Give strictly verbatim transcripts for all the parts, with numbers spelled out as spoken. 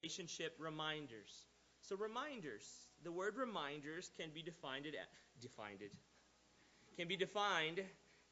relationship reminders. So reminders, the word reminders can be defined it defined it can be defined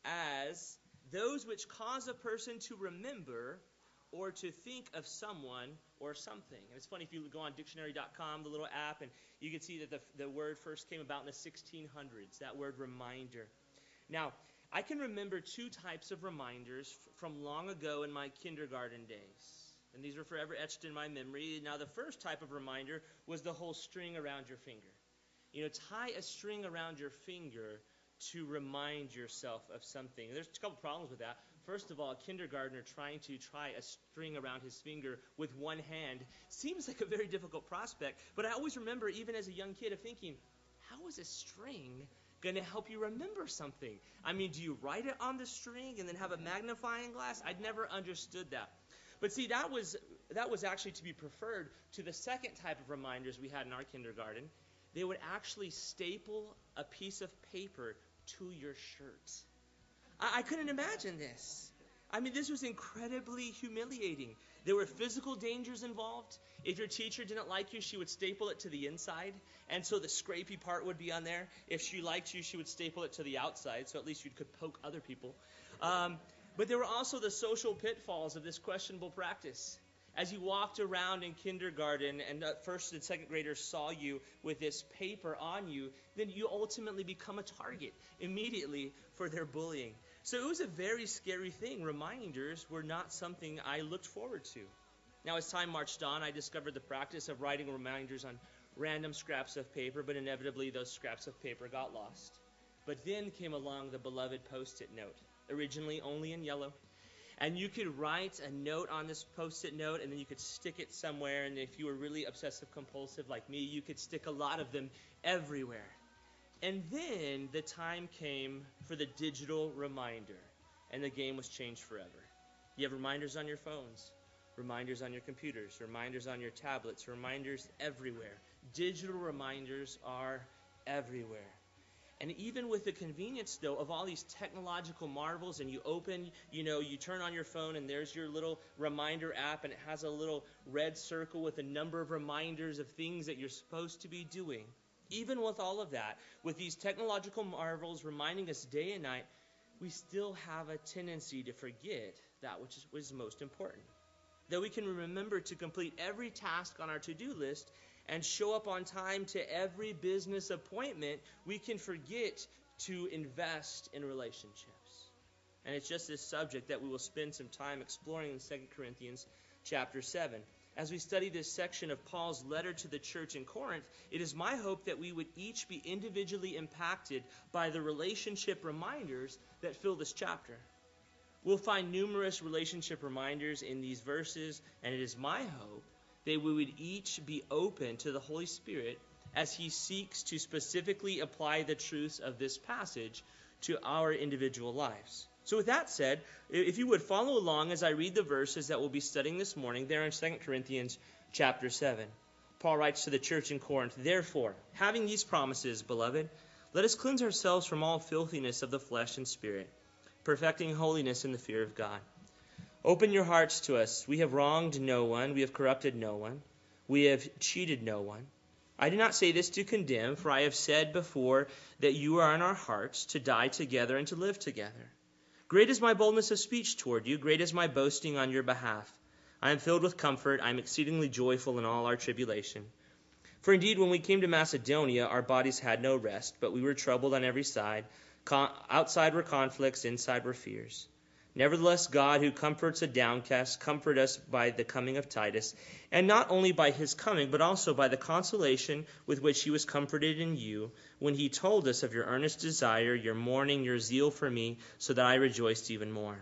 as those which cause a person to remember or to think of someone or something. And it's funny, if you go on dictionary dot com, the little app, and you can see that the, the word first came about in the sixteen hundreds, that word reminder. Now, I can remember two types of reminders f- from long ago in my kindergarten days. And these are forever etched in my memory. Now, the first type of reminder was the whole string around your finger. You know, tie a string around your finger to remind yourself of something. There's a couple problems with that. First of all, a kindergartner trying to tie a string around his finger with one hand seems like a very difficult prospect. But I always remember, even as a young kid, of thinking, how is a string going to help you remember something? I mean, do you write it on the string and then have a magnifying glass? I'd never understood that. But see, that was that was actually to be preferred to the second type of reminders we had in our kindergarten. They would actually staple a piece of paper to your shirt. I, I couldn't imagine this. I mean, this was incredibly humiliating. There were physical dangers involved. If your teacher didn't like you, she would staple it to the inside, and so the scrapey part would be on there. If she liked you, she would staple it to the outside, so at least you could poke other people. Um, but there were also the social pitfalls of this questionable practice. As you walked around in kindergarten and uh, first and second graders saw you with this paper on you, then you ultimately become a target immediately for their bullying. So it was a very scary thing. Reminders were not something I looked forward to. Now, as time marched on, I discovered the practice of writing reminders on random scraps of paper, but inevitably those scraps of paper got lost. But then came along the beloved Post-it note, originally only in yellow. And you could write a note on this Post-it note, and then you could stick it somewhere. And if you were really obsessive-compulsive like me, you could stick a lot of them everywhere. And then the time came for the digital reminder, and the game was changed forever. You have reminders on your phones, reminders on your computers, reminders on your tablets, reminders everywhere. Digital reminders are everywhere. And even with the convenience, though, of all these technological marvels, and you open, you know, you turn on your phone, and there's your little reminder app, and it has a little red circle with a number of reminders of things that you're supposed to be doing. Even with all of that, with these technological marvels reminding us day and night, we still have a tendency to forget that which is, which is most important. Though we can remember to complete every task on our to-do list and show up on time to every business appointment, we can forget to invest in relationships. And it's just this subject that we will spend some time exploring in Second Corinthians chapter seven. As we study this section of Paul's letter to the church in Corinth, it is my hope that we would each be individually impacted by the relationship reminders that fill this chapter. We'll find numerous relationship reminders in these verses, and it is my hope that we would each be open to the Holy Spirit as he seeks to specifically apply the truths of this passage to our individual lives. So with that said, if you would follow along as I read the verses that we'll be studying this morning, there in Second Corinthians chapter seven. Paul writes to the church in Corinth, "Therefore, having these promises, beloved, let us cleanse ourselves from all filthiness of the flesh and spirit, perfecting holiness in the fear of God. Open your hearts to us. We have wronged no one. We have corrupted no one. We have cheated no one. I do not say this to condemn, for I have said before that you are in our hearts to die together and to live together. Great is my boldness of speech toward you. Great is my boasting on your behalf. I am filled with comfort. I am exceedingly joyful in all our tribulation. For indeed, when we came to Macedonia, our bodies had no rest, but we were troubled on every side. Con- outside were conflicts, inside were fears. Nevertheless, God, who comforts a downcast, comforted us by the coming of Titus, and not only by his coming, but also by the consolation with which he was comforted in you, when he told us of your earnest desire, your mourning, your zeal for me, so that I rejoiced even more.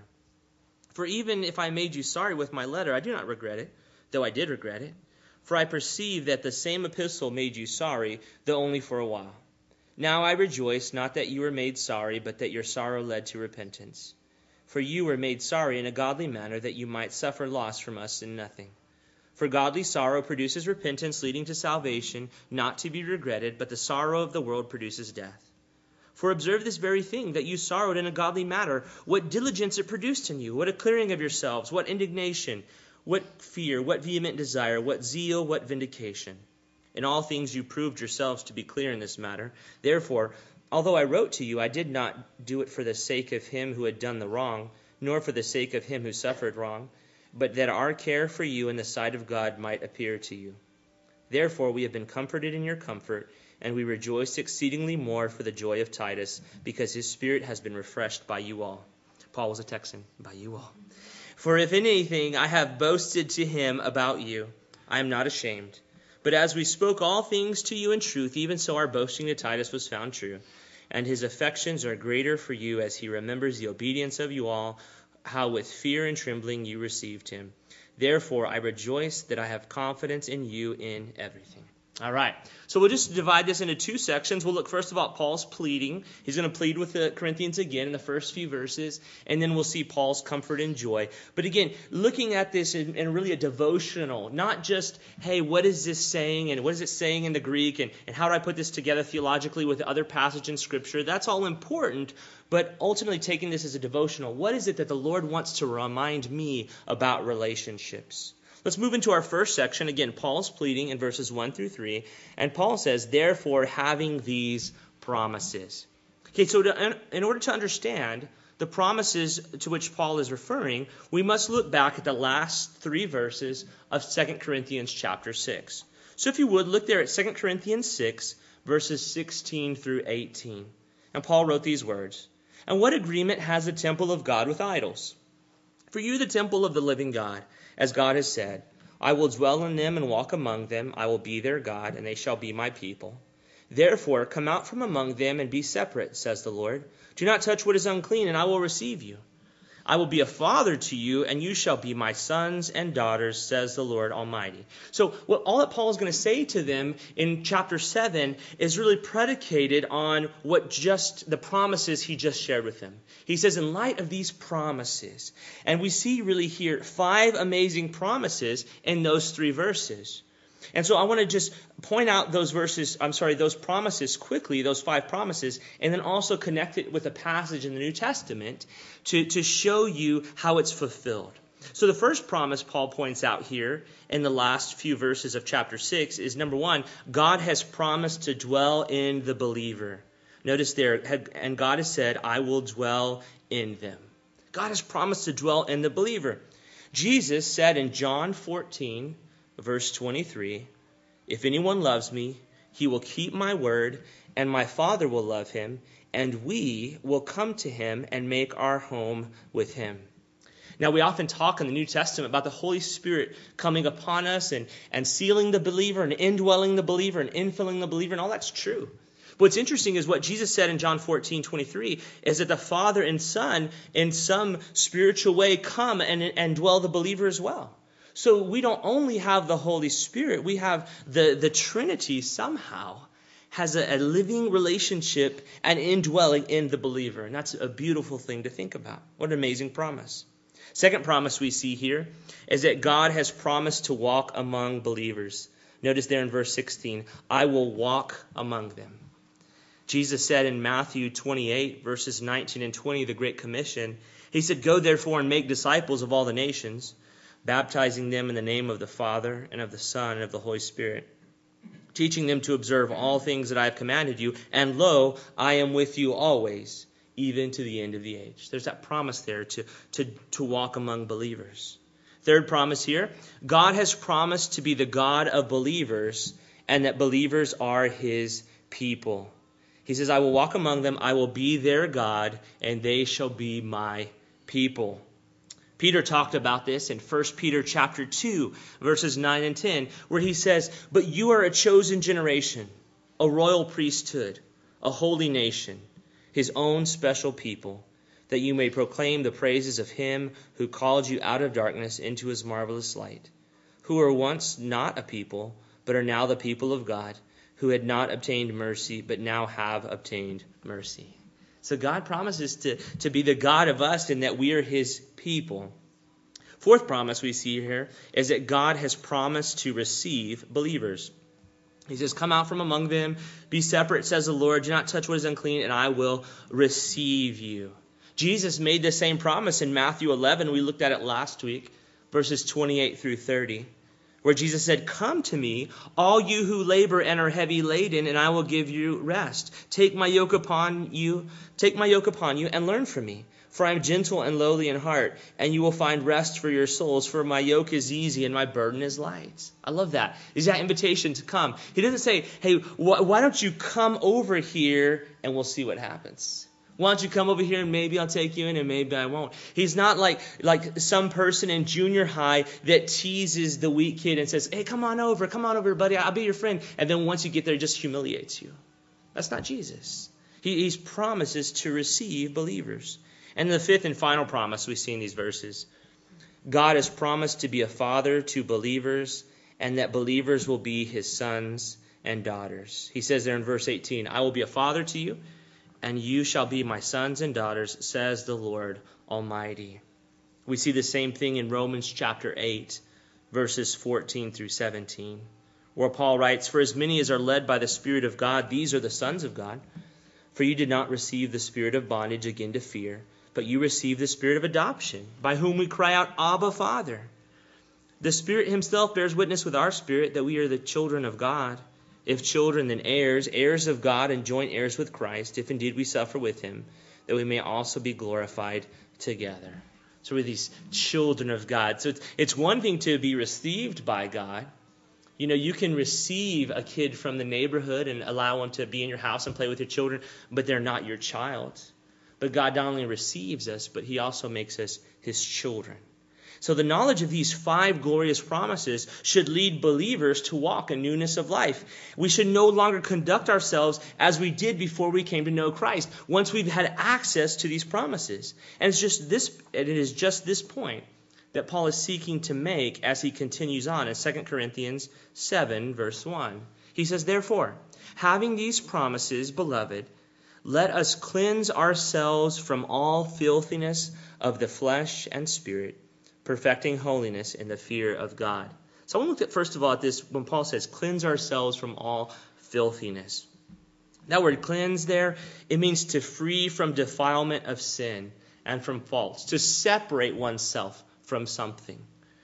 For even if I made you sorry with my letter, I do not regret it, though I did regret it. For I perceive that the same epistle made you sorry, though only for a while. Now I rejoice, not that you were made sorry, but that your sorrow led to repentance. For you were made sorry in a godly manner, that you might suffer loss from us in nothing. For godly sorrow produces repentance leading to salvation, not to be regretted, but the sorrow of the world produces death. For observe this very thing, that you sorrowed in a godly manner, what diligence it produced in you, what a clearing of yourselves, what indignation, What fear, what vehement desire, what zeal, what vindication? In all things you proved yourselves to be clear in this matter. Therefore, although I wrote to you, I did not do it for the sake of him who had done the wrong, nor for the sake of him who suffered wrong, but that our care for you in the sight of God might appear to you. Therefore we have been comforted in your comfort, and we rejoice exceedingly more for the joy of Titus, because his spirit has been refreshed by you all. Paul was a Texan, by you all. For if in anything I have boasted to him about you, I am not ashamed. But as we spoke all things to you in truth, even so our boasting to Titus was found true. And his affections are greater for you as he remembers the obedience of you all, how with fear and trembling you received him. Therefore I rejoice that I have confidence in you in everything. All right. So we'll just divide this into two sections. We'll look first about Paul's pleading. He's going to plead with the Corinthians again in the first few verses, and then we'll see Paul's comfort and joy. But again, looking at this in, in really a devotional, not just, hey, what is this saying, and what is it saying in the Greek, and, and how do I put this together theologically with other passage in Scripture? That's all important, but ultimately taking this as a devotional. What is it that the Lord wants to remind me about relationships? Let's move into our first section. Again, Paul's pleading in verses one through three. And Paul says, therefore, having these promises. Okay, so to, in order to understand the promises to which Paul is referring, we must look back at the last three verses of Second Corinthians chapter six. So if you would, look there at Second Corinthians six, verses sixteen through eighteen. And Paul wrote these words, "And what agreement has the temple of God with idols? For you are the temple of the living God. As God has said, I will dwell in them and walk among them. I will be their God, and they shall be my people. Therefore, come out from among them and be separate, says the Lord. Do not touch what is unclean, and I will receive you. I will be a father to you, and you shall be my sons and daughters, says the Lord Almighty." So what all that Paul is going to say to them in chapter seven is really predicated on what just the promises he just shared with them. He says, in light of these promises, and we see really here five amazing promises in those three verses. And so I want to just point out those verses, I'm sorry, those promises quickly, those five promises, and then also connect it with a passage in the New Testament to, to show you how it's fulfilled. So the first promise Paul points out here in the last few verses of chapter six is, number one, God has promised to dwell in the believer. Notice there, and God has said, I will dwell in them. God has promised to dwell in the believer. Jesus said in John fourteen, verse twenty-three, "If anyone loves me, he will keep my word, and my Father will love him, and we will come to him and make our home with him." Now, we often talk in the New Testament about the Holy Spirit coming upon us and, and sealing the believer and indwelling the believer and infilling the believer, and all that's true. What's interesting is what Jesus said in John fourteen twenty-three is that the Father and Son in some spiritual way come and, and dwell the believer as well. So we don't only have the Holy Spirit, we have the, the Trinity somehow has a, a living relationship and indwelling in the believer. And that's a beautiful thing to think about. What an amazing promise. Second promise we see here is that God has promised to walk among believers. Notice there in verse sixteen, I will walk among them. Jesus said in Matthew twenty-eight, verses nineteen and twenty, the Great Commission, he said, "Go therefore and make disciples of all the nations, baptizing them in the name of the Father and of the Son and of the Holy Spirit, teaching them to observe all things that I have commanded you. And lo, I am with you always, even to the end of the age." There's that promise there to, to, to walk among believers. Third promise here, God has promised to be the God of believers and that believers are his people. He says, I will walk among them, I will be their God, and they shall be my people. Peter talked about this in First Peter chapter two, verses nine and ten, where he says, "But you are a chosen generation, a royal priesthood, a holy nation, his own special people, that you may proclaim the praises of him who called you out of darkness into his marvelous light, who were once not a people, but are now the people of God, who had not obtained mercy, but now have obtained mercy." So God promises to, to be the God of us and that we are his people. Fourth promise we see here is that God has promised to receive believers. He says, "Come out from among them, be separate, says the Lord, do not touch what is unclean, and I will receive you." Jesus made the same promise in Matthew eleven. We looked at it last week. verses twenty-eight through thirty, where Jesus said, "Come to me, all you who labor and are heavy laden, and I will give you rest. Take my yoke upon you, take my yoke upon you, and learn from me. For I am gentle and lowly in heart, and you will find rest for your souls. For my yoke is easy and my burden is light." I love that. Is that invitation to come? He doesn't say, "Hey, wh- why don't you come over here and we'll see what happens? Why don't you come over here and maybe I'll take you in and maybe I won't." He's not like like some person in junior high that teases the weak kid and says, "Hey, come on over, come on over, buddy, I'll be your friend." And then once you get there, just humiliates you. That's not Jesus. He he's promises to receive believers. And the fifth and final promise we see in these verses, God has promised to be a father to believers and that believers will be his sons and daughters. He says there in verse eighteen, "I will be a father to you, and you shall be my sons and daughters, says the Lord Almighty." We see the same thing in Romans chapter eight, verses fourteen through seventeen, where Paul writes, "For as many as are led by the Spirit of God, these are the sons of God. For you did not receive the spirit of bondage again to fear, but you received the spirit of adoption, by whom we cry out, 'Abba, Father.' The Spirit himself bears witness with our spirit that we are the children of God. If children, then heirs, heirs of God and joint heirs with Christ, if indeed we suffer with him, that we may also be glorified together." So we're these children of God. So it's, it's one thing to be received by God. You know, you can receive a kid from the neighborhood and allow them to be in your house and play with your children, but they're not your child. But God not only receives us, but he also makes us his children. So the knowledge of these five glorious promises should lead believers to walk in newness of life. We should no longer conduct ourselves as we did before we came to know Christ, once we've had access to these promises. And it's just this, it is just this point that Paul is seeking to make as he continues on in Second Corinthians seven, verse one. He says, "Therefore, having these promises, beloved, let us cleanse ourselves from all filthiness of the flesh and spirit, perfecting holiness in the fear of God." So I want to look at, first of all, at this when Paul says, cleanse ourselves from all filthiness. That word cleanse there, it means to free from defilement of sin and from faults, to separate oneself from something.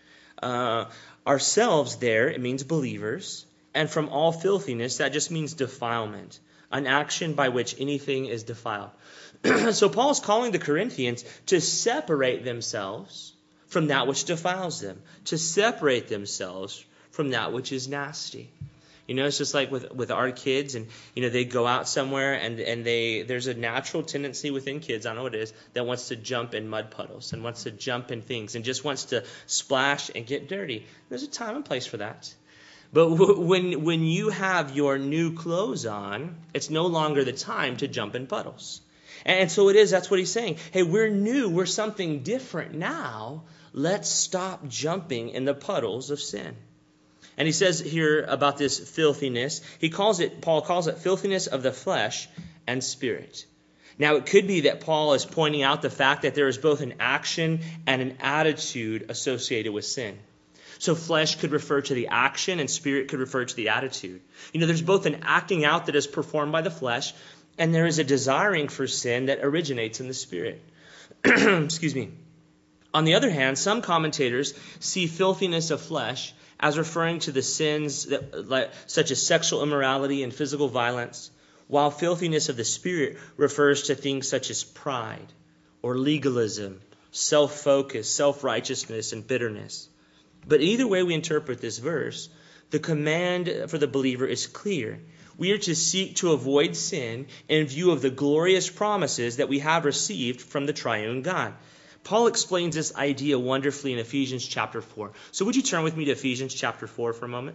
Uh, ourselves there, it means believers. And from all filthiness, that just means defilement, an action by which anything is defiled. So Paul is calling the Corinthians to separate themselves from that which defiles them, to separate themselves from that which is nasty. You know, it's just like with, with our kids, and you know, they go out somewhere and, and they there's a natural tendency within kids, I don't know what it is, that wants to jump in mud puddles and wants to jump in things and just wants to splash and get dirty. There's a time and place for that. But w- when when you have your new clothes on, it's no longer the time to jump in puddles. And so it is, that's what he's saying. Hey, we're new, we're something different now. Let's stop jumping in the puddles of sin. And he says here about this filthiness, he calls it, Paul calls it filthiness of the flesh and spirit. Now, it could be that Paul is pointing out the fact that there is both an action and an attitude associated with sin. So flesh could refer to the action and spirit could refer to the attitude. You know, there's both an acting out that is performed by the flesh, and there is a desiring for sin that originates in the spirit. Excuse me. On the other hand, some commentators see filthiness of flesh as referring to the sins that, like, such as sexual immorality and physical violence, while filthiness of the spirit refers to things such as pride or legalism, self-focus, self-righteousness, and bitterness. But either way we interpret this verse, the command for the believer is clear. We are to seek to avoid sin in view of the glorious promises that we have received from the triune God. Paul explains this idea wonderfully in Ephesians chapter four. So would you turn with me to Ephesians chapter four for a moment?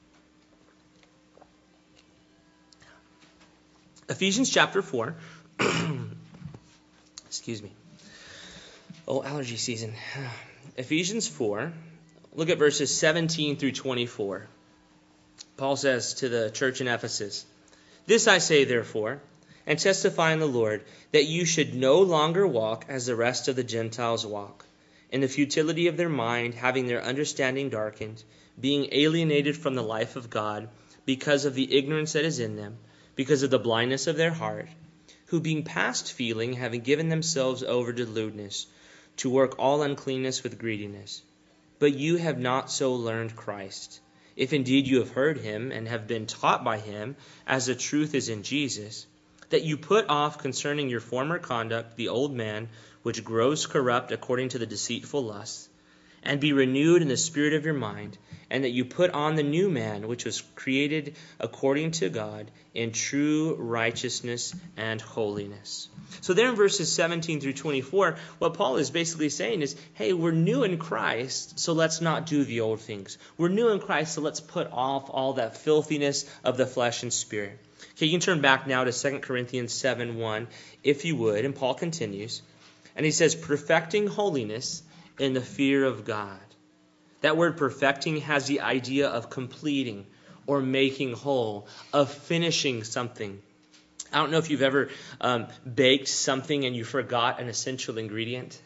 Ephesians chapter four. Excuse me. Oh, allergy season. Ephesians four. Look at verses seventeen through twenty-four. Paul says to the church in Ephesus, "This I say, therefore, and testify in the Lord, that you should no longer walk as the rest of the Gentiles walk, in the futility of their mind, having their understanding darkened, being alienated from the life of God, because of the ignorance that is in them, because of the blindness of their heart, who being past feeling, having given themselves over to lewdness, to work all uncleanness with greediness. But you have not so learned Christ. If indeed you have heard him and have been taught by him, as the truth is in Jesus, that you put off concerning your former conduct the old man, which grows corrupt according to the deceitful lusts, and be renewed in the spirit of your mind, and that you put on the new man, which was created according to God in true righteousness and holiness. So there in verses seventeen through twenty-four, what Paul is basically saying is, hey, we're new in Christ, so let's not do the old things. We're new in Christ, so let's put off all that filthiness of the flesh and spirit. Okay, you can turn back now to Second Corinthians seven one, if you would, and Paul continues. And he says, perfecting holiness in the fear of God. That word perfecting has the idea of completing or making whole, of finishing something. I don't know if you've ever um, baked something and you forgot an essential ingredient.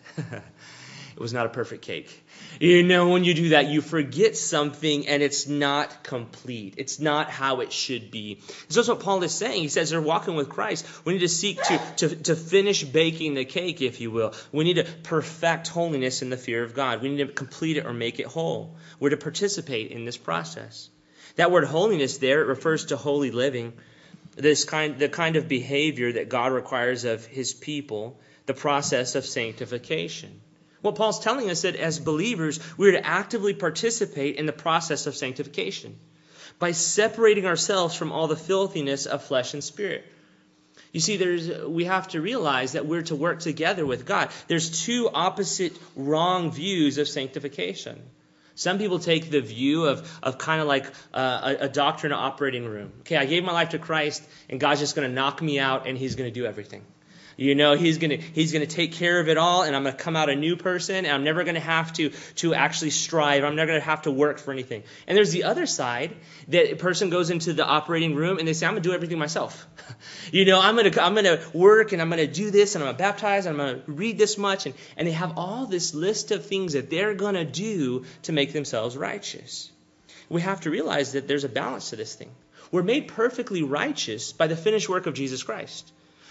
It was not a perfect cake. You know, when you do that, you forget something and it's not complete. It's not how it should be. So that's what Paul is saying. He says they're walking with Christ. We need to seek to, to, to finish baking the cake, if you will. We need to perfect holiness in the fear of God. We need to complete it or make it whole. We're to participate in this process. That word holiness there, it refers to holy living. This kind, the kind of behavior that God requires of his people, the process of sanctification. What Paul's telling us that as believers, we're to actively participate in the process of sanctification by separating ourselves from all the filthiness of flesh and spirit. You see, there's we have to realize that we're to work together with God. There's two opposite wrong views of sanctification. Some people take the view of, of kind of like uh, a, a doctor in an operating room. Okay, I gave my life to Christ, and God's just going to knock me out, and he's going to do everything. You know, he's going to he's going to take care of it all, and I'm going to come out a new person, and I'm never going to have to to actually strive. I'm never going to have to work for anything. And there's the other side, that a person goes into the operating room, and they say, I'm going to do everything myself. You know, I'm going to I'm going to work, and I'm going to do this, and I'm going to baptize, and I'm going to read this much. And, and they have all this list of things that they're going to do to make themselves righteous. We have to realize that there's a balance to this thing. We're made perfectly righteous by the finished work of Jesus Christ.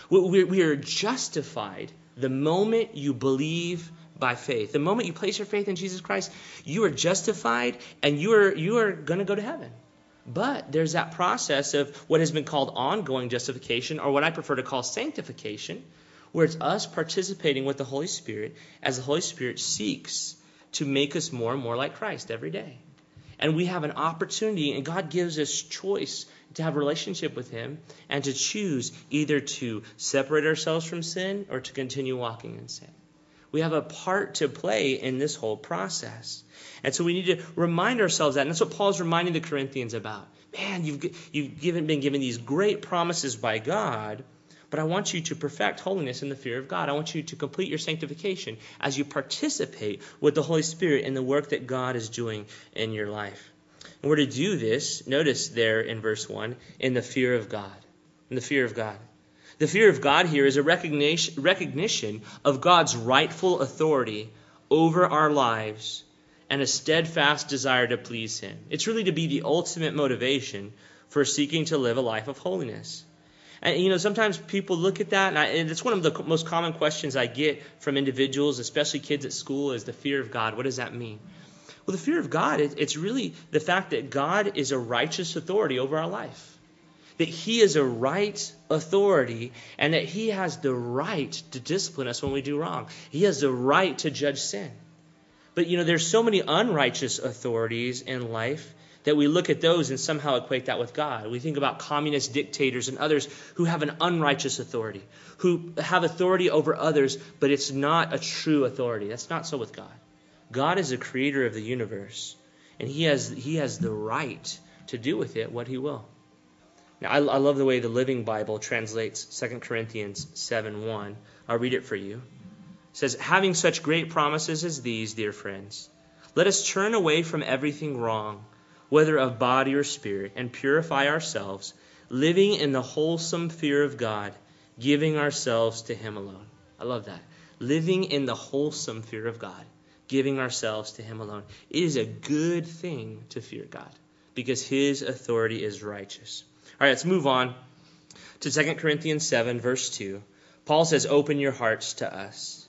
We are justified the moment you believe by faith. The moment you place your faith in Jesus Christ, you are justified and you are you are going to go to heaven. But there's that process of what has been called ongoing justification, or what I prefer to call sanctification, where it's us participating with the Holy Spirit as the Holy Spirit seeks to make us more and more like Christ every day. And we have an opportunity, and God gives us choice to have a relationship with him and to choose either to separate ourselves from sin or to continue walking in sin. We have a part to play in this whole process. And so we need to remind ourselves that. And that's what Paul's reminding the Corinthians about. Man, you've, you've given, been given these great promises by God, but I want you to perfect holiness in the fear of God. I want you to complete your sanctification as you participate with the Holy Spirit in the work that God is doing in your life. And we're to do this, notice there in verse one, in the fear of God. In the fear of God. The fear of God here is a recognition, recognition of God's rightful authority over our lives and a steadfast desire to please him. It's really to be the ultimate motivation for seeking to live a life of holiness. And, you know, sometimes people look at that, and, I, and it's one of the most common questions I get from individuals, especially kids at school, is the fear of God. What does that mean? Well, the fear of God, it, it's really the fact that God is a righteous authority over our life. That he is a right authority, and that he has the right to discipline us when we do wrong. He has the right to judge sin. But, you know, there's so many unrighteous authorities in life that we look at those and somehow equate that with God. We think about communist dictators and others who have an unrighteous authority, who have authority over others, but it's not a true authority. That's not so with God. God is the creator of the universe, and he has he has the right to do with it what he will. Now, I, I love the way the Living Bible translates Second Corinthians seven one. I'll read it for you. It says, having such great promises as these, dear friends, let us turn away from everything wrong, whether of body or spirit, and purify ourselves, living in the wholesome fear of God, giving ourselves to him alone. I love that. Living in the wholesome fear of God, giving ourselves to him alone. It is a good thing to fear God because his authority is righteous. All right, let's move on to Second Corinthians seven, verse two. Paul says, open your hearts to us.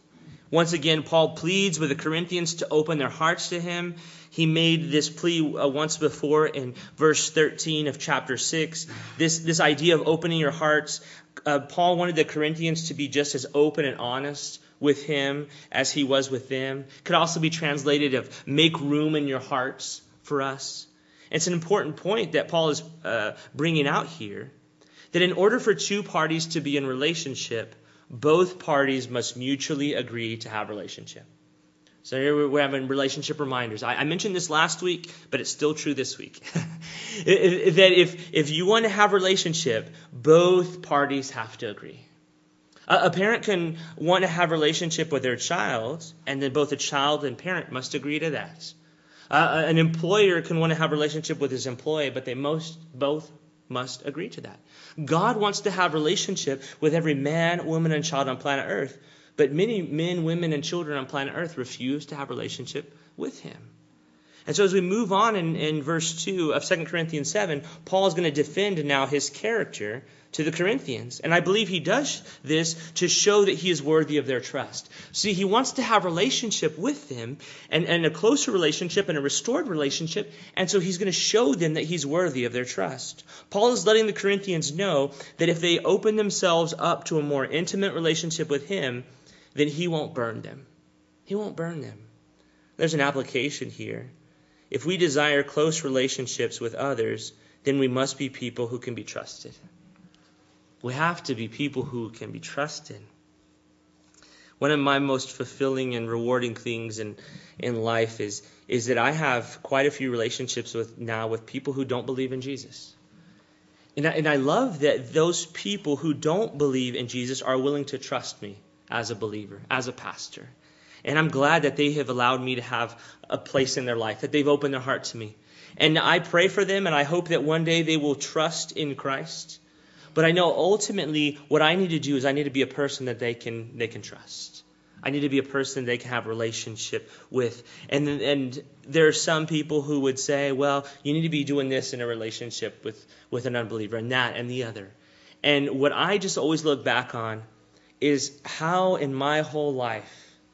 Once again, Paul pleads with the Corinthians to open their hearts to him. He made this plea uh, once before in verse thirteen of chapter six. This, this idea of opening your hearts, uh, Paul wanted the Corinthians to be just as open and honest with him as he was with them. It could also be translated of make room in your hearts for us. It's an important point that Paul is uh, bringing out here, that in order for two parties to be in relationship, both parties must mutually agree to have relationship. So here we're having relationship reminders. I, I mentioned this last week, but it's still true this week. That if, if you want to have relationship, both parties have to agree. A, a parent can want to have relationship with their child, and then both the child and parent must agree to that. Uh, an employer can want to have a relationship with his employee, but they most both must agree to that. God wants to have relationship with every man, woman, and child on planet Earth, but many men, women, and children on planet Earth refuse to have relationship with him. And so as we move on in, in verse two of Second Corinthians seven, Paul is going to defend now his character to the Corinthians. And I believe he does this to show that he is worthy of their trust. See, he wants to have relationship with them, and, and a closer relationship and a restored relationship, and so he's going to show them that he's worthy of their trust. Paul is letting the Corinthians know that if they open themselves up to a more intimate relationship with him, then he won't burn them. He won't burn them. There's an application here. If we desire close relationships with others, then we must be people who can be trusted. We have to be people who can be trusted. One of my most fulfilling and rewarding things in, in life is, is that I have quite a few relationships with now with people who don't believe in Jesus. And I, and I love that those people who don't believe in Jesus are willing to trust me as a believer, as a pastor. And I'm glad that they have allowed me to have a place in their life, that they've opened their heart to me. And I pray for them, and I hope that one day they will trust in Christ. But I know ultimately what I need to do is I need to be a person that they can they can trust. I need to be a person they can have a relationship with. And and there are some people who would say, well, you need to be doing this in a relationship with, with an unbeliever, and that and the other. And what I just always look back on is how in my whole life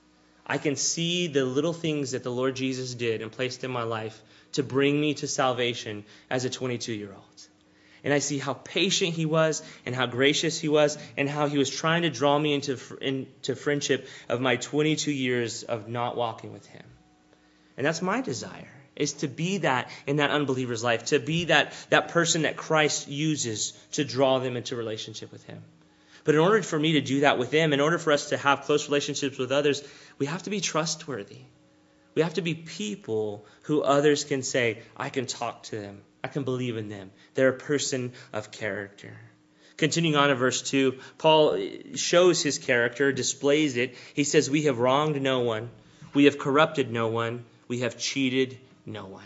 I can see the little things that the Lord Jesus did and placed in my life to bring me to salvation as a twenty-two-year-old. And I see how patient he was and how gracious he was and how he was trying to draw me into, into friendship of my twenty-two years of not walking with him. And that's my desire, is to be that in that unbeliever's life, to be that, that person that Christ uses to draw them into relationship with him. But in order for me to do that with them, in order for us to have close relationships with others, we have to be trustworthy. We have to be people who others can say, I can talk to them. I can believe in them. They're a person of character. Continuing on in verse two, Paul shows his character, displays it. He says, we have wronged no one. We have corrupted no one. We have cheated no one.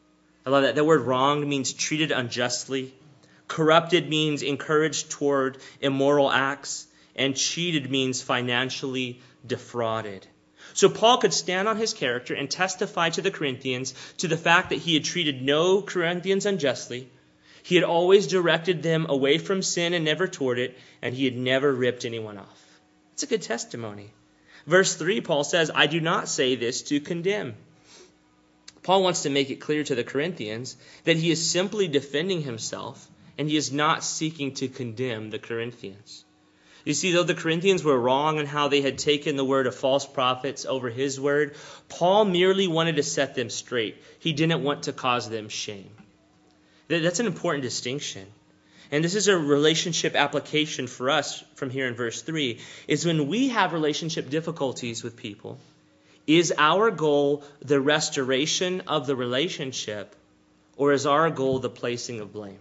I love that. That word wronged means treated unjustly. Corrupted means encouraged toward immoral acts. And cheated means financially defrauded. So Paul could stand on his character and testify to the Corinthians to the fact that he had treated no Corinthians unjustly. He had always directed them away from sin and never toward it, and he had never ripped anyone off. It's a good testimony. Verse three, Paul says, I do not say this to condemn. Paul wants to make it clear to the Corinthians that he is simply defending himself, and he is not seeking to condemn the Corinthians. You see, though the Corinthians were wrong in how they had taken the word of false prophets over his word, Paul merely wanted to set them straight. He didn't want to cause them shame. That's an important distinction. And this is a relationship application for us from here in verse three, is when we have relationship difficulties with people, is our goal the restoration of the relationship, or is our goal the placing of blame?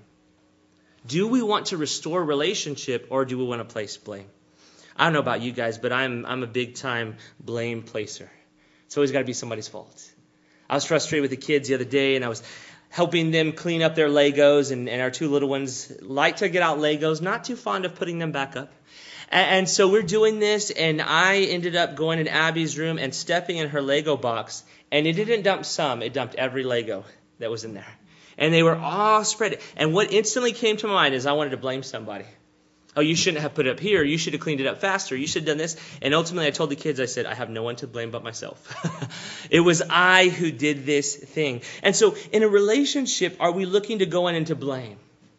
Do we want to restore relationship, or do we want to place blame? I don't know about you guys, but I'm I'm a big time blame placer. It's always got to be somebody's fault. I was frustrated with the kids the other day, and I was helping them clean up their Legos, and, and our two little ones like to get out Legos, not too fond of putting them back up. And, and so we're doing this, and I ended up going in Abby's room and stepping in her Lego box, and it didn't dump some, it dumped every Lego that was in there. And they were all spread. And what instantly came to my mind is I wanted to blame somebody. Oh, you shouldn't have put it up here. You should have cleaned it up faster. You should have done this. And ultimately, I told the kids, I said, I have no one to blame but myself. It was I who did this thing. And so in a relationship, are we looking to go in and to blame?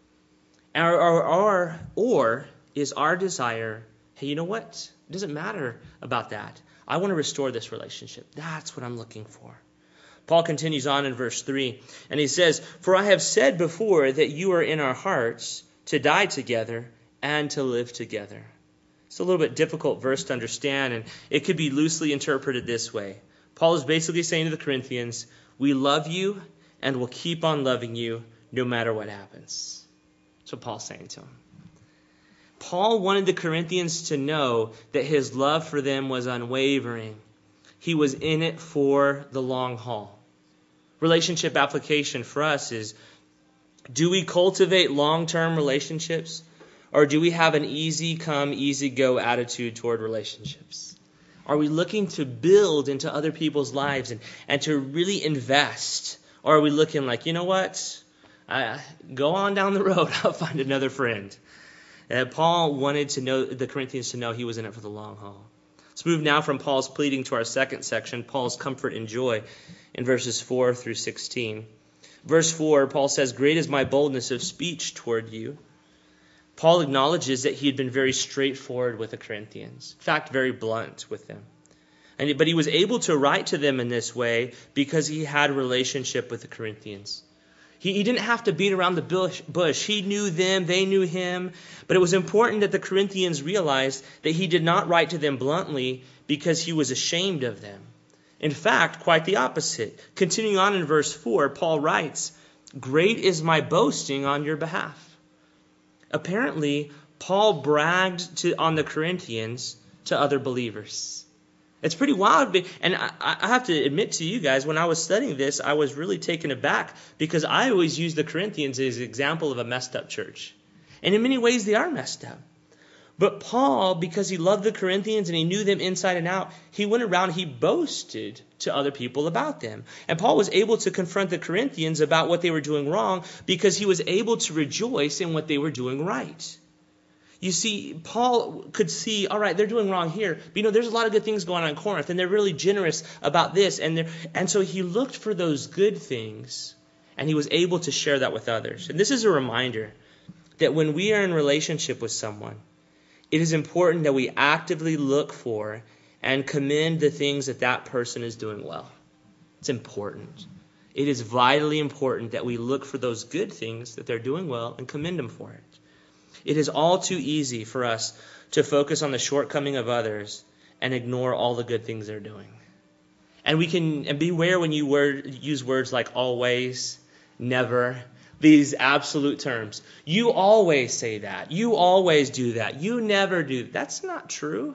Or, or, or, or is our desire, hey, you know what? It doesn't matter about that. I want to restore this relationship. That's what I'm looking for. Paul continues on in verse three, and he says, for I have said before that you are in our hearts to die together and to live together. It's a little bit difficult verse to understand, and it could be loosely interpreted this way. Paul is basically saying to the Corinthians, we love you and will keep on loving you no matter what happens. That's what Paul's saying to them. Paul wanted the Corinthians to know that his love for them was unwavering. He was in it for the long haul. Relationship application for us is, do we cultivate long-term relationships? Or do we have an easy come, easy go attitude toward relationships? Are we looking to build into other people's lives and, and to really invest? Or are we looking like, you know what? I, go on down the road. I'll find another friend. Uh, Paul wanted to know the Corinthians to know he was in it for the long haul. Let's move now from Paul's pleading to our second section, Paul's comfort and joy, in verses four through sixteen. Verse four, Paul says, great is my boldness of speech toward you. Paul acknowledges that he had been very straightforward with the Corinthians. In fact, very blunt with them. And, but he was able to write to them in this way because he had a relationship with the Corinthians. He, he didn't have to beat around the bush, bush. He knew them, they knew him. But it was important that the Corinthians realized that he did not write to them bluntly because he was ashamed of them. In fact, quite the opposite. Continuing on in verse four, Paul writes, great is my boasting on your behalf. Apparently, Paul bragged to, on the Corinthians to other believers. It's pretty wild. And I, I have to admit to you guys, when I was studying this, I was really taken aback because I always use the Corinthians as an example of a messed up church. And in many ways, they are messed up. But Paul, because he loved the Corinthians and he knew them inside and out, he went around, he boasted to other people about them. And Paul was able to confront the Corinthians about what they were doing wrong because he was able to rejoice in what they were doing right. You see, Paul could see, all right, they're doing wrong here. But you know, there's a lot of good things going on in Corinth, and they're really generous about this. And, and so he looked for those good things, and he was able to share that with others. And this is a reminder that when we are in relationship with someone, it is important that we actively look for and commend the things that that person is doing well. It's important. It is vitally important that we look for those good things that they're doing well and commend them for it. It is all too easy for us to focus on the shortcoming of others and ignore all the good things they're doing. And we can and beware when you word, use words like always, never, these absolute terms. You always say that. You always do that. You never do. That's not true.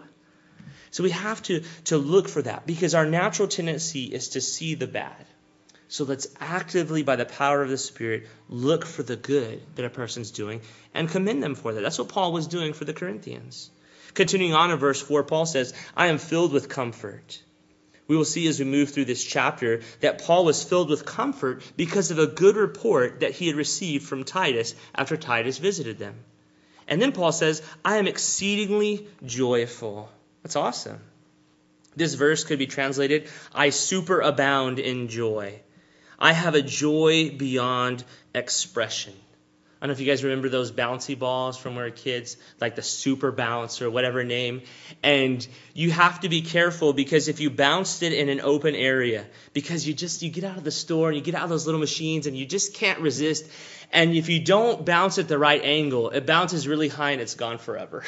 So we have to, to look for that because our natural tendency is to see the bad. So let's actively, by the power of the Spirit, look for the good that a person's doing and commend them for that. That's what Paul was doing for the Corinthians. Continuing on in verse four, Paul says, I am filled with comfort. We will see as we move through this chapter that Paul was filled with comfort because of a good report that he had received from Titus after Titus visited them. And then Paul says, I am exceedingly joyful. That's awesome. This verse could be translated, I superabound in joy. I have a joy beyond expression. I don't know if you guys remember those bouncy balls from when we were kids, like the Super Bounce or whatever name. And you have to be careful because if you bounced it in an open area, because you just, you get out of the store and you get out of those little machines and you just can't resist. And if you don't bounce at the right angle, it bounces really high and it's gone forever.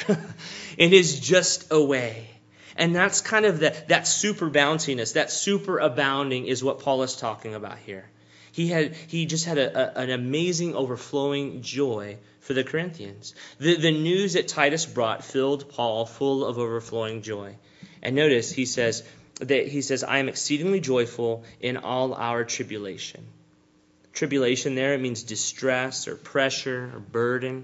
It is just away. And that's kind of the, that super bounciness, that super abounding is what Paul is talking about here. He had he just had a, a, an amazing overflowing joy for the Corinthians. The, the news that Titus brought filled Paul full of overflowing joy. And notice he says that he says, I am exceedingly joyful in all our tribulation. Tribulation there, it means distress or pressure or burden.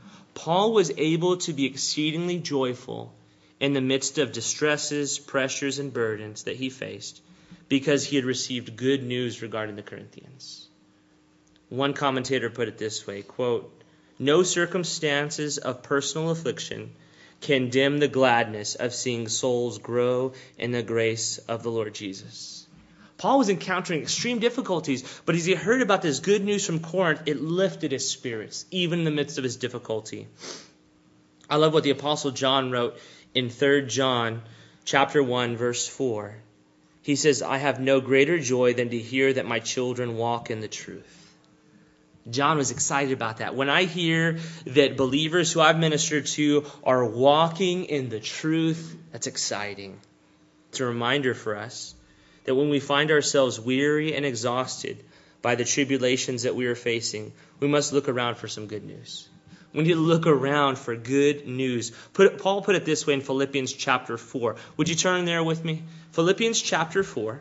Paul was able to be exceedingly joyful in the midst of distresses, pressures, and burdens that he faced, because he had received good news regarding the Corinthians. One commentator put it this way, quote, No circumstances of personal affliction can dim the gladness of seeing souls grow in the grace of the Lord Jesus. Paul was encountering extreme difficulties, but as he heard about this good news from Corinth, it lifted his spirits, even in the midst of his difficulty. I love what the Apostle John wrote in Third John chapter one, verse four. He says, I have no greater joy than to hear that my children walk in the truth. John was excited about that. When I hear that believers who I've ministered to are walking in the truth, that's exciting. It's a reminder for us that when we find ourselves weary and exhausted by the tribulations that we are facing, we must look around for some good news. We need to look around for good news. Put, Paul put it this way in Philippians chapter four. Would you turn there with me? Philippians chapter four,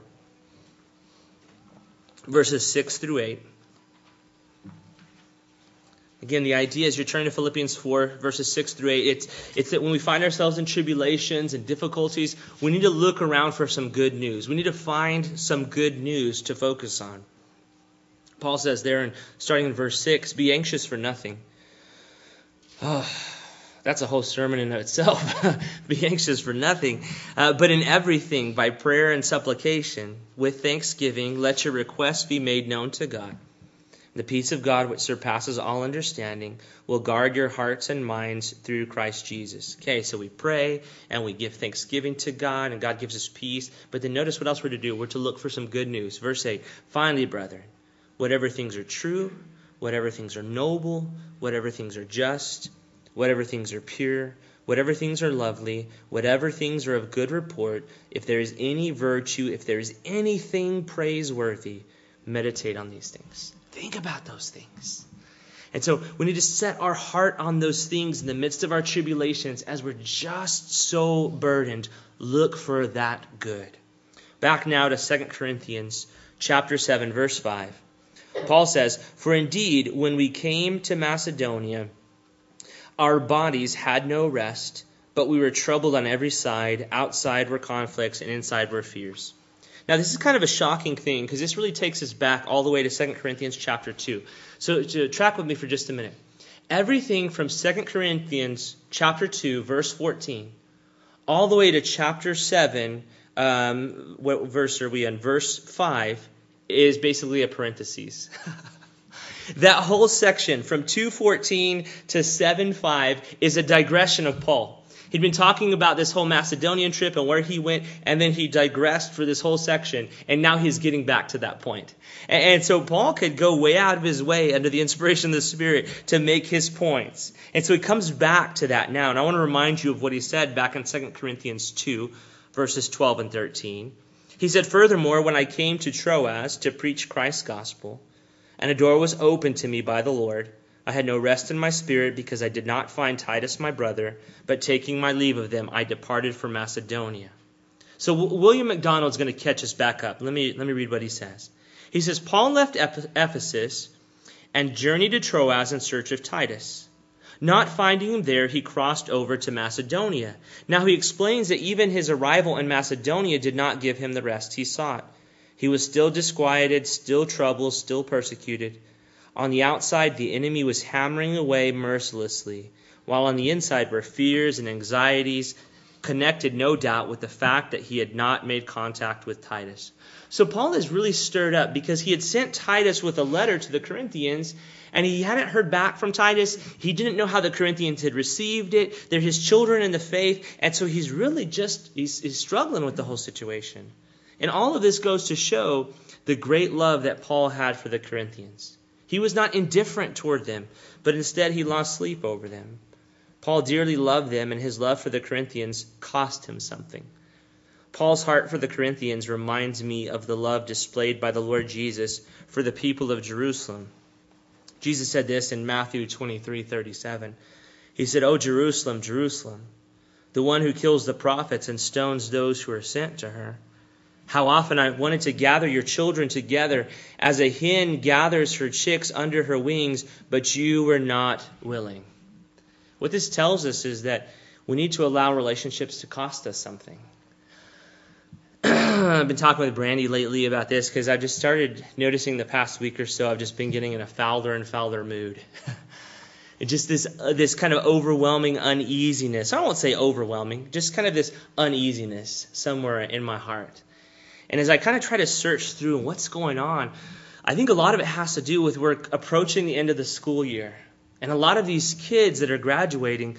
verses six through eight. Again, the idea is you're turning to Philippians four, verses six through eight. It's, it's that when we find ourselves in tribulations and difficulties, we need to look around for some good news. We need to find some good news to focus on. Paul says there, in, starting in verse six, be anxious for nothing. Oh, that's a whole sermon in itself. Be anxious for nothing. Uh, but in everything, by prayer and supplication, with thanksgiving, let your requests be made known to God. The peace of God, which surpasses all understanding, will guard your hearts and minds through Christ Jesus. Okay, so we pray and we give thanksgiving to God, and God gives us peace. But then notice what else we're to do. We're to look for some good news. Verse eight, finally, brethren, whatever things are true, whatever things are noble, whatever things are just, whatever things are pure, whatever things are lovely, whatever things are of good report, if there is any virtue, if there is anything praiseworthy, meditate on these things. Think about those things. And so we need to set our heart on those things in the midst of our tribulations as we're just so burdened. Look for that good. Back now to Second Corinthians chapter seven, verse five. Paul says, for indeed, when we came to Macedonia, our bodies had no rest, but we were troubled on every side. Outside were conflicts, and inside were fears. Now, this is kind of a shocking thing, because this really takes us back all the way to Second Corinthians chapter two. So to track with me for just a minute. Everything from Second Corinthians chapter two, verse fourteen, all the way to chapter seven, um, what verse are we in? Verse five, is basically a parenthesis. That whole section from two fourteen to seven five is a digression of Paul. He'd been talking about this whole Macedonian trip and where he went, and then he digressed for this whole section, and now he's getting back to that point. And, and so Paul could go way out of his way under the inspiration of the Spirit to make his points. And so he comes back to that now. And I want to remind you of what he said back in Second Corinthians two, verses twelve and thirteen. He said, furthermore, when I came to Troas to preach Christ's gospel, and a door was opened to me by the Lord, I had no rest in my spirit because I did not find Titus my brother, but taking my leave of them, I departed for Macedonia. So w- William MacDonald's going to catch us back up. Let me, let me read what he says. He says, Paul left Ephesus and journeyed to Troas in search of Titus. Not finding him there, he crossed over to Macedonia. Now he explains that even his arrival in Macedonia did not give him the rest he sought. He was still disquieted, still troubled, still persecuted. On the outside, the enemy was hammering away mercilessly, while on the inside were fears and anxieties, connected no doubt with the fact that he had not made contact with Titus. So Paul is really stirred up because he had sent Titus with a letter to the Corinthians, and he hadn't heard back from Titus. He didn't know how the Corinthians had received it. They're his children in the faith, and so he's really just he's, he's struggling with the whole situation. And all of this goes to show the great love that Paul had for the Corinthians. He was not indifferent toward them, but instead he lost sleep over them. Paul dearly loved them, and his love for the Corinthians cost him something. Paul's heart for the Corinthians reminds me of the love displayed by the Lord Jesus for the people of Jerusalem. Jesus said this in Matthew twenty-three thirty-seven. He said, O Jerusalem, Jerusalem, the one who kills the prophets and stones those who are sent to her. How often I wanted to gather your children together as a hen gathers her chicks under her wings, but you were not willing. What this tells us is that we need to allow relationships to cost us something. I've been talking with Brandy lately about this because I've just started noticing the past week or so I've just been getting in a fouler and fouler mood. just this uh, this kind of overwhelming uneasiness. I won't say overwhelming, just kind of this uneasiness somewhere in my heart. And as I kind of try to search through what's going on, I think a lot of it has to do with we're approaching the end of the school year. And a lot of these kids that are graduating,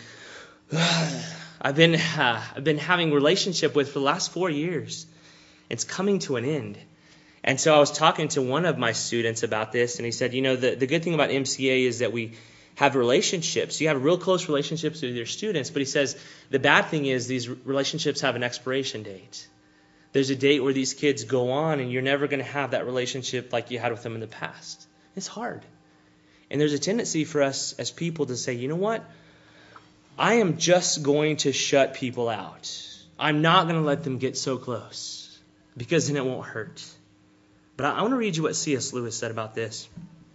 I've been uh, I've been having a relationship with for the last four years. It's coming to an end. And so I was talking to one of my students about this, and he said, you know, the, the good thing about M C A is that we have relationships. You have real close relationships with your students, but he says the bad thing is these relationships have an expiration date. There's a date where these kids go on, and you're never going to have that relationship like you had with them in the past. It's hard. And there's a tendency for us as people to say, you know what? I am just going to shut people out. I'm not going to let them get so close because then it won't hurt. But I, I want to read you what C S Lewis said about this.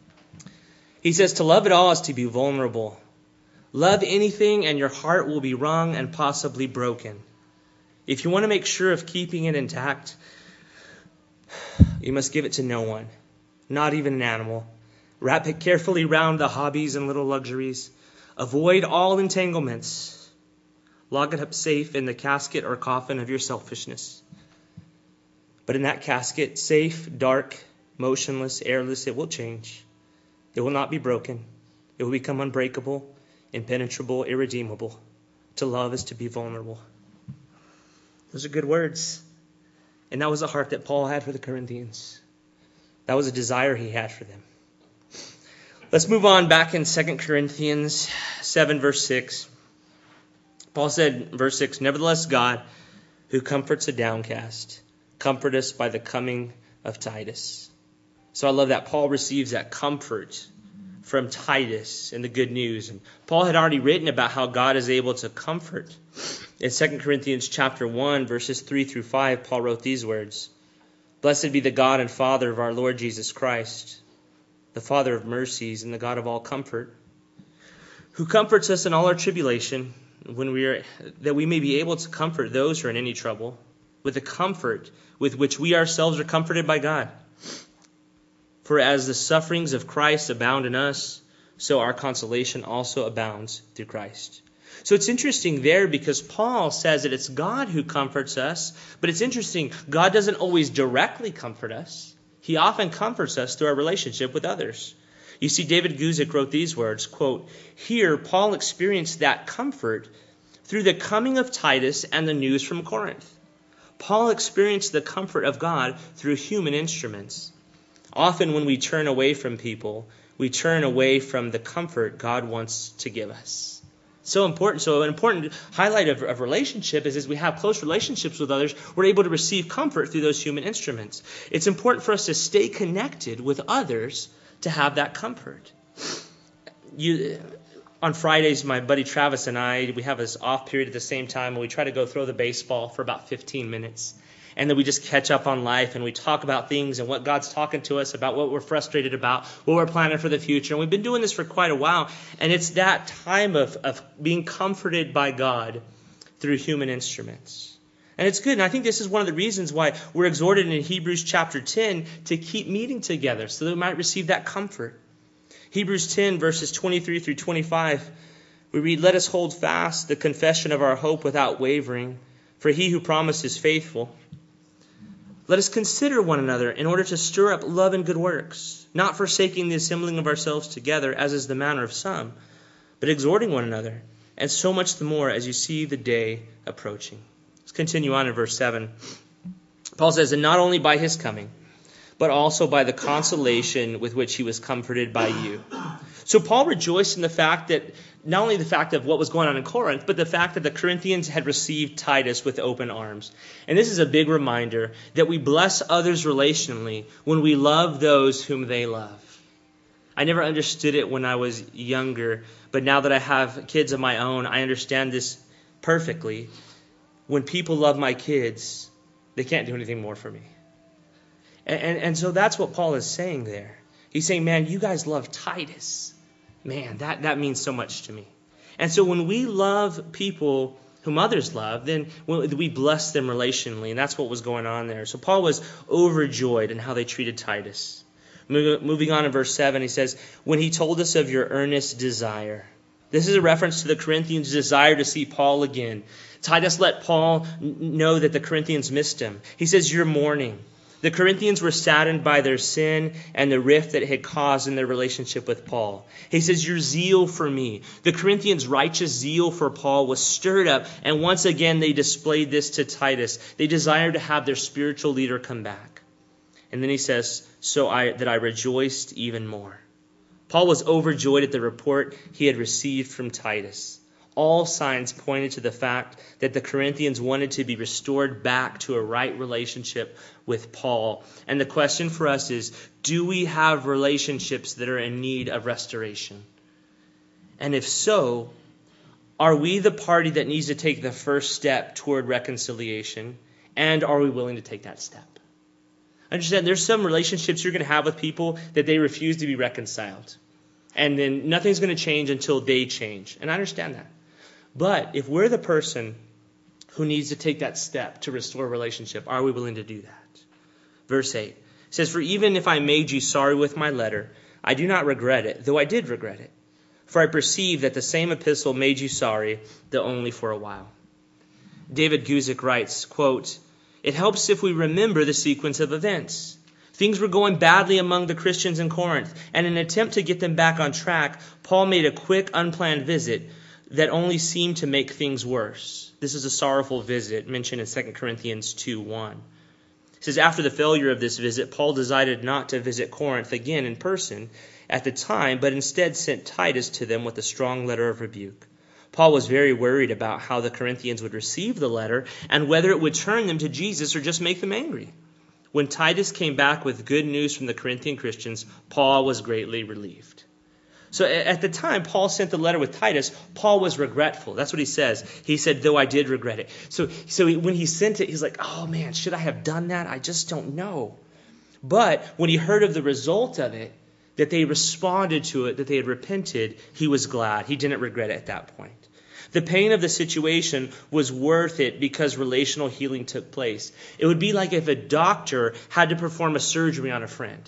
He says, to love at all is to be vulnerable. Love anything and your heart will be wrung and possibly broken. If you want to make sure of keeping it intact, you must give it to no one, not even an animal. Wrap it carefully round the hobbies and little luxuries. Avoid all entanglements. Lock it up safe in the casket or coffin of your selfishness. But in that casket, safe, dark, motionless, airless, it will change. It will not be broken. It will become unbreakable, impenetrable, irredeemable. To love is to be vulnerable. Those are good words. And that was the heart that Paul had for the Corinthians. That was a desire he had for them. Let's move on back in Second Corinthians seven, verse six. Paul said, verse six, nevertheless, God, who comforts the downcast, comfort us by the coming of Titus. So I love that Paul receives that comfort from Titus in the good news. And Paul had already written about how God is able to comfort. In Second Corinthians chapter one, verses three through five, Paul wrote these words. Blessed be the God and Father of our Lord Jesus Christ, the Father of mercies and the God of all comfort, who comforts us in all our tribulation, when we are, that we may be able to comfort those who are in any trouble, with the comfort with which we ourselves are comforted by God. For as the sufferings of Christ abound in us, so our consolation also abounds through Christ. So it's interesting there because Paul says that it's God who comforts us, but it's interesting, God doesn't always directly comfort us. He often comforts us through our relationship with others. You see, David Guzik wrote these words, quote, here Paul experienced that comfort through the coming of Titus and the news from Corinth. Paul experienced the comfort of God through human instruments. Often when we turn away from people, we turn away from the comfort God wants to give us. So important. So an important highlight of, of relationship is as we have close relationships with others, we're able to receive comfort through those human instruments. It's important for us to stay connected with others to have that comfort. You, on Fridays, my buddy Travis and I, we have this off period at the same time, and we try to go throw the baseball for about fifteen minutes. And then we just catch up on life, and we talk about things and what God's talking to us about, what we're frustrated about, what we're planning for the future. And we've been doing this for quite a while. And it's that time of, of being comforted by God through human instruments. And it's good. And I think this is one of the reasons why we're exhorted in Hebrews chapter ten to keep meeting together so that we might receive that comfort. Hebrews ten, verses twenty-three through twenty-five, we read, let us hold fast the confession of our hope without wavering, for he who promised is faithful. Let us consider one another in order to stir up love and good works, not forsaking the assembling of ourselves together, as is the manner of some, but exhorting one another, and so much the more as you see the day approaching. Let's continue on in verse seven. Paul says, and not only by his coming, but also by the consolation with which he was comforted by you. So Paul rejoiced in the fact that, not only the fact of what was going on in Corinth, but the fact that the Corinthians had received Titus with open arms. And this is a big reminder that we bless others relationally when we love those whom they love. I never understood it when I was younger, but now that I have kids of my own, I understand this perfectly. When people love my kids, they can't do anything more for me. And, and, and so that's what Paul is saying there. He's saying, man, you guys love Titus. Man, that, that means so much to me. And so when we love people whom others love, then we bless them relationally. And that's what was going on there. So Paul was overjoyed in how they treated Titus. Moving on in verse seven, he says, when he told us of your earnest desire This is a reference to the Corinthians' desire to see Paul again. Titus let Paul know that the Corinthians missed him. He says, you're mourning. The Corinthians were saddened by their sin and the rift that it had caused in their relationship with Paul. He says, your zeal for me. The Corinthians' righteous zeal for Paul was stirred up, and once again they displayed this to Titus. They desired to have their spiritual leader come back. And then he says, so I that I rejoiced even more. Paul was overjoyed at the report he had received from Titus. All signs pointed to the fact that the Corinthians wanted to be restored back to a right relationship with Paul. And the question for us is, do we have relationships that are in need of restoration? And if so, are we the party that needs to take the first step toward reconciliation? And are we willing to take that step? Understand, there's some relationships you're going to have with people that they refuse to be reconciled. And then nothing's going to change until they change. And I understand that. But if we're the person who needs to take that step to restore a relationship, are we willing to do that? Verse eight says, for even if I made you sorry with my letter, I do not regret it, though I did regret it. For I perceive that the same epistle made you sorry, though only for a while. David Guzik writes, quote, it helps if we remember the sequence of events. Things were going badly among the Christians in Corinth, and in an attempt to get them back on track, Paul made a quick, unplanned visit that only seemed to make things worse. This is a sorrowful visit mentioned in Second Corinthians two one. It says, after the failure of this visit, Paul decided not to visit Corinth again in person at the time, but instead sent Titus to them with a strong letter of rebuke. Paul was very worried about how the Corinthians would receive the letter and whether it would turn them to Jesus or just make them angry. When Titus came back with good news from the Corinthian Christians, Paul was greatly relieved. So at the time Paul sent the letter with Titus, Paul was regretful. That's what he says. He said, though I did regret it. So, so he, when he sent it, he's like, oh man, should I have done that? I just don't know. But when he heard of the result of it, that they responded to it, that they had repented, he was glad. He didn't regret it at that point. The pain of the situation was worth it because relational healing took place. It would be like if a doctor had to perform a surgery on a friend.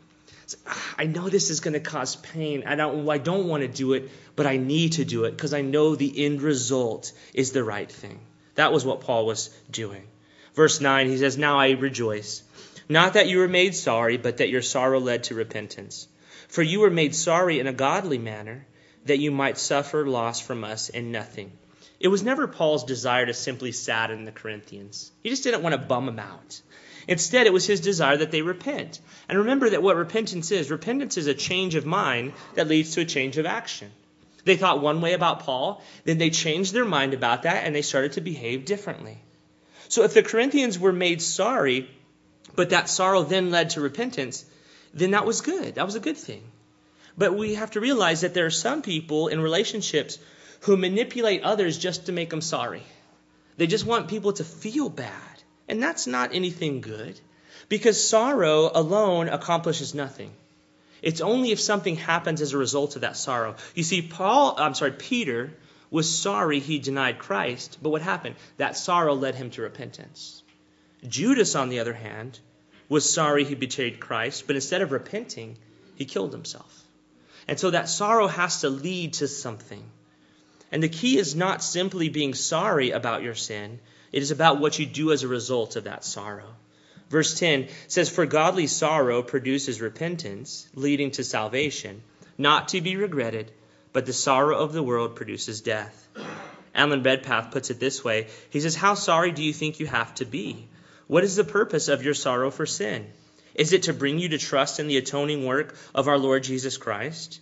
I know this is going to cause pain. I don't, I don't want to do it, but I need to do it because I know the end result is the right thing. That was what Paul was doing. Verse nine, he says, now I rejoice, not that you were made sorry, but that your sorrow led to repentance. For you were made sorry in a godly manner, that you might suffer loss from us in nothing. It was never Paul's desire to simply sadden the Corinthians. He just didn't want to bum them out. Instead, it was his desire that they repent. And remember that what repentance is. Repentance is a change of mind that leads to a change of action. They thought one way about Paul, then they changed their mind about that, and they started to behave differently. So if the Corinthians were made sorry, but that sorrow then led to repentance, then that was good. That was a good thing. But we have to realize that there are some people in relationships who manipulate others just to make them sorry. They just want people to feel bad. And that's not anything good, because sorrow alone accomplishes nothing. It's only if something happens as a result of that sorrow. You see, Paul, I'm sorry, Peter was sorry he denied Christ, but what happened? That sorrow led him to repentance. Judas, on the other hand, was sorry he betrayed Christ, but instead of repenting, he killed himself. And so that sorrow has to lead to something. And the key is not simply being sorry about your sin. It is about what you do as a result of that sorrow. Verse ten says, for godly sorrow produces repentance, leading to salvation, not to be regretted, but the sorrow of the world produces death. Alan Redpath puts it this way. He says, how sorry do you think you have to be? What is the purpose of your sorrow for sin? Is it to bring you to trust in the atoning work of our Lord Jesus Christ?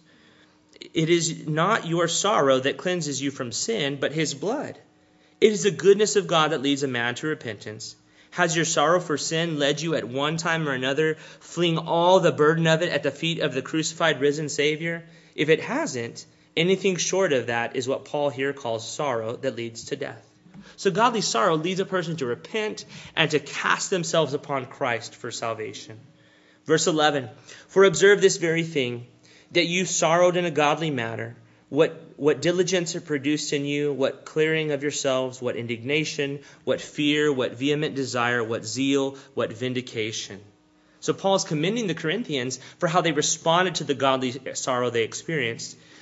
It is not your sorrow that cleanses you from sin, but his blood. It is the goodness of God that leads a man to repentance. Has your sorrow for sin led you at one time or another, fling all the burden of it at the feet of the crucified, risen Savior? If it hasn't, anything short of that is what Paul here calls sorrow that leads to death. So godly sorrow leads a person to repent and to cast themselves upon Christ for salvation. Verse eleven, for observe this very thing, that you sorrowed in a godly manner, What what diligence it produced in you, what clearing of yourselves, what indignation, what fear, what vehement desire, what zeal, what vindication. So Paul is commending the Corinthians for how they responded to the godly sorrow they experienced.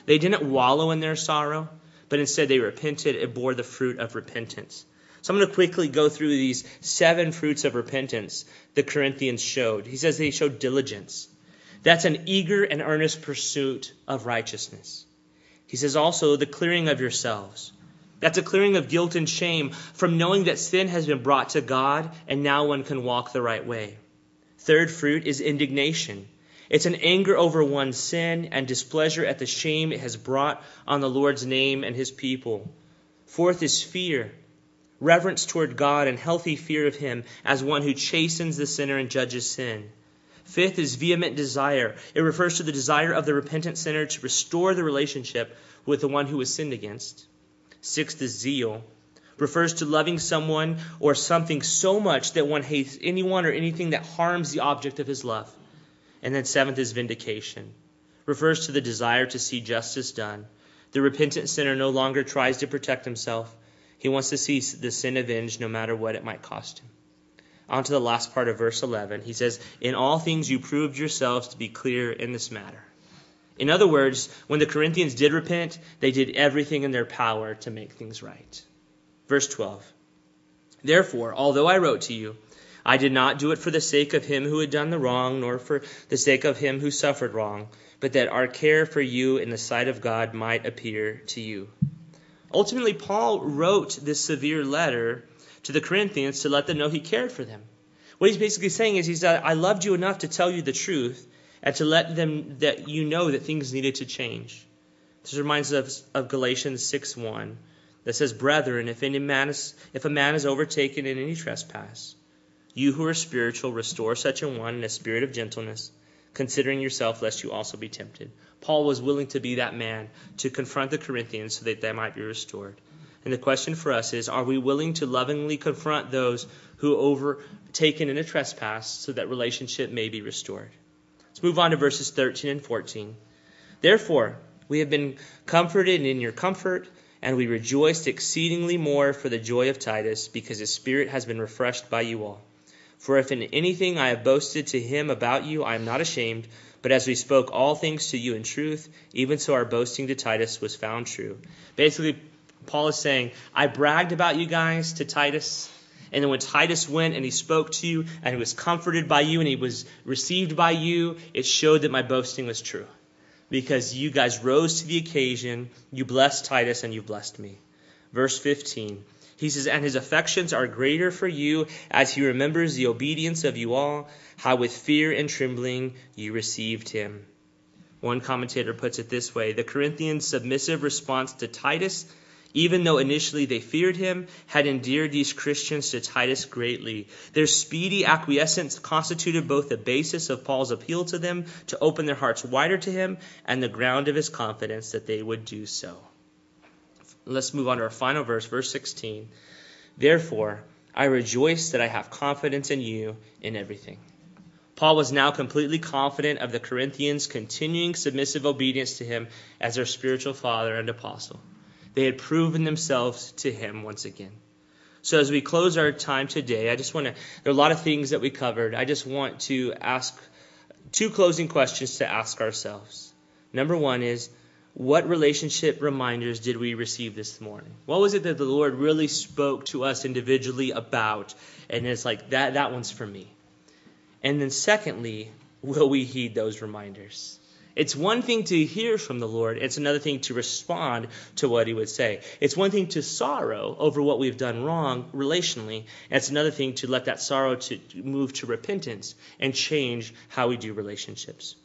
They didn't wallow in their sorrow, but instead they repented and bore the fruit of repentance. So I'm going to quickly go through these seven fruits of repentance the Corinthians showed. He says they showed diligence. That's an eager and earnest pursuit of righteousness. He says also the clearing of yourselves. That's a clearing of guilt and shame from knowing that sin has been brought to God and now one can walk the right way. Third fruit is indignation. It's an anger over one's sin and displeasure at the shame it has brought on the Lord's name and his people. Fourth is fear. Reverence toward God and healthy fear of him as one who chastens the sinner and judges sin. Fifth is vehement desire. It refers to the desire of the repentant sinner to restore the relationship with the one who was sinned against. Sixth is zeal. Refers to loving someone or something so much that one hates anyone or anything that harms the object of his love. And then seventh is vindication. Refers to the desire to see justice done. The repentant sinner no longer tries to protect himself. He wants to see the sin avenged no matter what it might cost him. On to the last part of verse eleven. He says, in all things you proved yourselves to be clear in this matter. In other words, when the Corinthians did repent, they did everything in their power to make things right. Verse twelve. Therefore, although I wrote to you, I did not do it for the sake of him who had done the wrong, nor for the sake of him who suffered wrong, but that our care for you in the sight of God might appear to you. Ultimately, Paul wrote this severe letter to the Corinthians to let them know he cared for them. What he's basically saying is, he said, I loved you enough to tell you the truth and to let them that you know that things needed to change. This reminds us of, of Galatians six one that says, brethren, if any man is, if a man is overtaken in any trespass, you who are spiritual, restore such a one in a spirit of gentleness, considering yourself lest you also be tempted. Paul was willing to be that man to confront the Corinthians so that they might be restored. And the question for us is, are we willing to lovingly confront those who are overtaken in a trespass so that relationship may be restored? Let's move on to verses thirteen and fourteen. Therefore, we have been comforted in your comfort, and we rejoiced exceedingly more for the joy of Titus, because his spirit has been refreshed by you all. For if in anything I have boasted to him about you, I am not ashamed, but as we spoke all things to you in truth, even so our boasting to Titus was found true. Basically, Paul is saying, I bragged about you guys to Titus, and then when Titus went and he spoke to you, and he was comforted by you, and he was received by you, it showed that my boasting was true. Because you guys rose to the occasion, you blessed Titus, and you blessed me. Verse fifteen, he says, and his affections are greater for you, as he remembers the obedience of you all, how with fear and trembling you received him. One commentator puts it this way, the Corinthians' submissive response to Titus, even though initially they feared him, had endeared these Christians to Titus greatly. Their speedy acquiescence constituted both the basis of Paul's appeal to them to open their hearts wider to him and the ground of his confidence that they would do so. Let's move on to our final verse, verse sixteen. Therefore, I rejoice that I have confidence in you in everything. Paul was now completely confident of the Corinthians' continuing submissive obedience to him as their spiritual father and apostle. They had proven themselves to him once again. So as we close our time today, I just want to, there are a lot of things that we covered. I just want to ask two closing questions to ask ourselves. Number one is, what relationship reminders did we receive this morning? What was it that the Lord really spoke to us individually about? And it's like, that, that one's for me. And then secondly, will we heed those reminders? It's one thing to hear from the Lord. It's another thing to respond to what he would say. It's one thing to sorrow over what we've done wrong relationally. And it's another thing to let that sorrow to move to repentance and change how we do relationships.